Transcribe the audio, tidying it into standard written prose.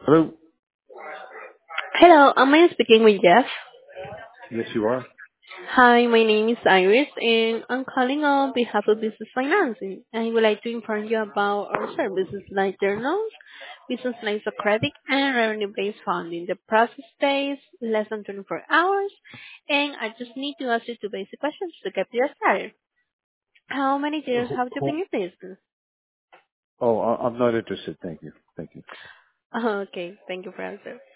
Hello. Hello, am I speaking with Jeff? Yes, you are. Hi, my name is Iris, and I'm calling on behalf of Business Financing. I would like to inform you about our services like journals, business lines of credit, and revenue-based funding. The process takes less than 24 hours, and I just need to ask you two basic questions to get you started. How many years have you been in business? Oh, I'm not interested. Thank you. Thank you. Okay, thank you for answering.